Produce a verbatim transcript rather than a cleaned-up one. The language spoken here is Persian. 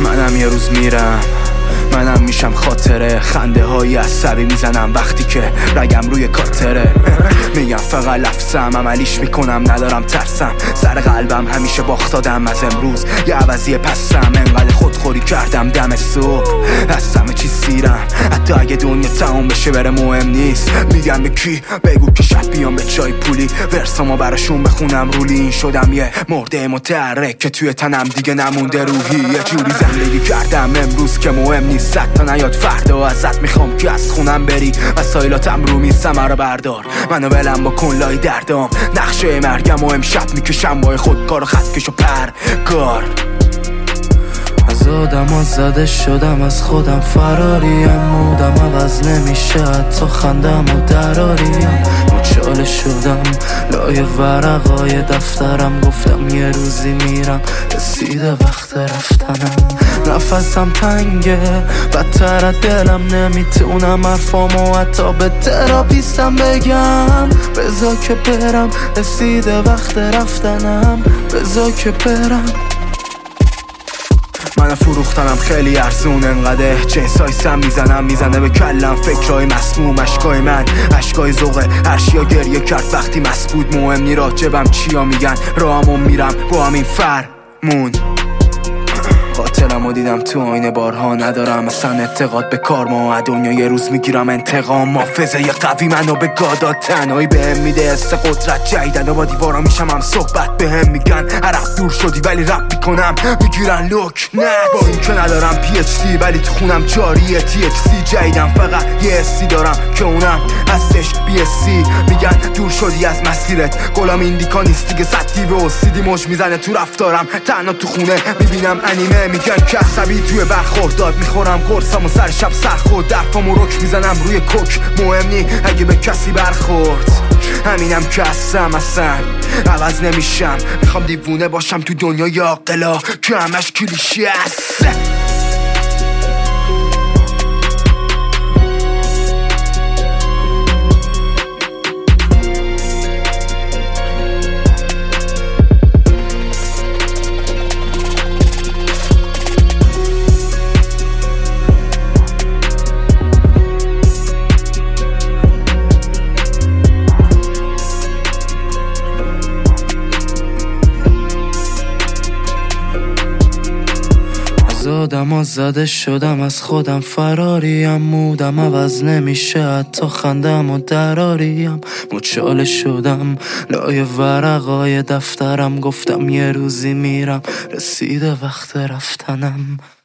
منم یه روز میرم، منم میشم خاطره. خنده های عصبی میزنم وقتی که رگم روی کاتره. میگم فقط لفظم، عملیش میکنم، ندارم ترسم. سر قلبم همیشه باخت دادم، از امروز یه عوضی پسم. انقدر خودخوری کردم دم صبح، از همه چی سیرم. حتی اگه دنیا تمام بشه بره مهم نیست. میگم به کی؟ بگو که شب بیام به چای پولی ورسامو براشون بخونم رولی. این شدم یه مرده متحرک که توی تنم دیگه نمونده روحی. یه جوری زندگی کردم امروز که مهم نیست. صد تا نیاد فردا ازت میخوام که از خونم بری. وسایلاتم رو میز رو بردار، منو ولم بکن لای دردام. نقشه مرگم و امشب میکشم با خودکار و خطکش و پرگار. از آدم زده شدم، از خودم فراریم. مودم عوض نمیشه، حتی خندم و دراریم. مچاله شدم لای ورقای دفترم. گفتم یه روزی میرم، رسیده وقت رفتنم. نفسم تنگه، بدتر از دلم نمیتونم حرفامو حتی به تراپیستم بگم. بذار که برم، رسیده وقت رفتنم. بذار که برم. من فروختنم خیلی ارزون، انقدر جنس های سم میزنم میزنه به کلم. فکرهای مسموم، اشکای من اشکای ذوقه. هرشیا گریه کرد وقتی مسبود. مهم نی راجبم چیا میگن، راهمون میرم با همین فرمون. خاطرمو دیدم تو آینه بارها، ندارم اصلا اعتقاد به کارما. دنیا یه روز میگیرم انتقام، محافظه یه قوی منو به گادا. تنهایی بهم میده حس قدرت جدیدن و با دیوارا میشم هم صحبت. بهم میگن عرق دور شدی ولی رپ میکنم، میگیرن لوک نه. با این که ندارم پی اچ دی ولی تو خونم جاریه تی اچ سی. جدیدم فقط یه حسی دارم که اونم هستش بی اس سی. میگن دور شدی از مسیرت، غلام ایندیکا نیستی که سطحی به اسیدی مش میزنه تو رفتارم. تنها تو خونه میبینم انیمه، میگن که عصبی توی برخورداد. میخورم قرصم و سر شب سرخورد، درفامو رک میزنم روی کوک. مهم نی اگه به کسی برخورد، همینم که هستم اصلا عوض نمیشم. میخوام دیوونه باشم تو دنیای عاقلا که همش کلیشه است. از آدم زده شدم، از خودم فراریم. مودم عوض نمیشه، حتی خندم و دراریم. مچاله شدم لای ورقای دفترم. گفتم یه روزی میرم، رسیده وقت رفتنم.